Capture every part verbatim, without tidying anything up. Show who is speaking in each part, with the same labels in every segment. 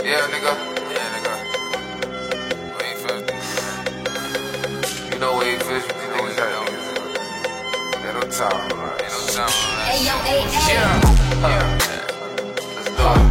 Speaker 1: Yeah, nigga. Yeah, nigga. Wave fifty. You know wave fifty. You know niggas got niggas. Ain't no time. Ain't no time.
Speaker 2: Hey, yo, hey, hey.
Speaker 1: Yeah. Yeah. Let's do it.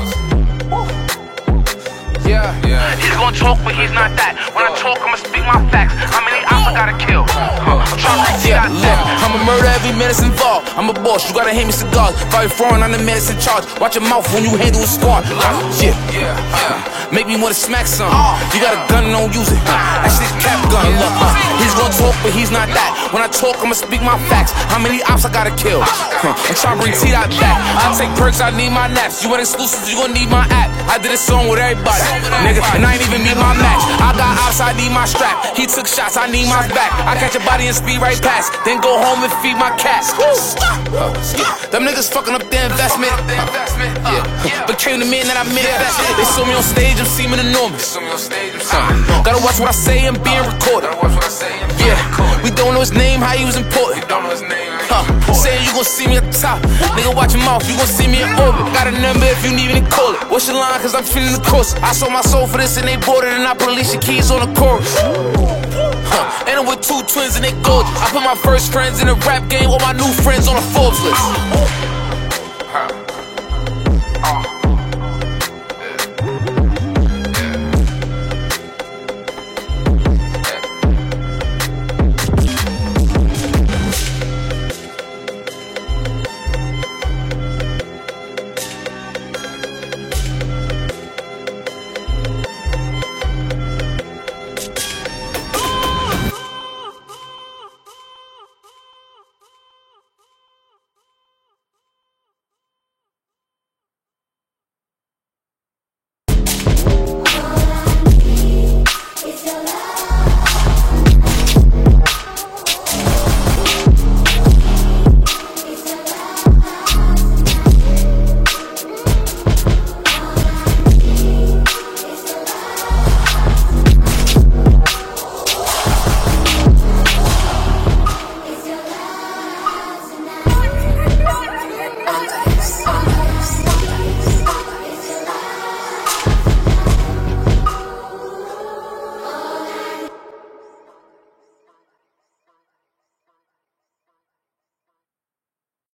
Speaker 1: Yeah, yeah.
Speaker 3: He's gonna talk, but he's not that. When I talk, I'ma speak my facts. How many ops I gotta kill? Uh, I'm trying to see
Speaker 4: Yeah,
Speaker 3: that.
Speaker 4: look, I'ma murder every minute's involved. I'm a boss, you gotta hand me cigars. Probably foreign on the minutes in charge. Watch your mouth when you handle a squad. Yeah,
Speaker 1: Yeah, yeah.
Speaker 4: make me wanna smack some. You got a gun, don't use it. That shit's cap gun. Look, uh, he's gonna talk, but he's not that. When I talk, I'ma speak my facts. How many ops I gotta kill? Huh, I'm trying to bring T-Dot back. I take perks, I need my naps. You want exclusives, you gon' need my app. I did a song with everybody, nigga, and I ain't even meet my match. I got ops, I need my strap. He took shots, I need my back. I catch a body and speed right past, then go home and feed my cat. Uh, yeah. Them niggas fucking up their investment. Uh, yeah, became the man that I manifested. They saw me on stage, I'm seeming enormous. Uh, gotta watch what I say, I'm being recorded. Yeah, we don't know his name, how he was important. Huh, saying you gon' see me at the top. Nigga, watch your mouth, you gon' see me in orbit. Got a number if you need me to call it. What's your line, cause I'm feeling the course. I sold my soul for this and they bought it, and I put Alicia Keys on the chorus. Huh, and I'm with two twins and they gorgeous. I put my first friends in the rap game, all my new friends on the Forbes list.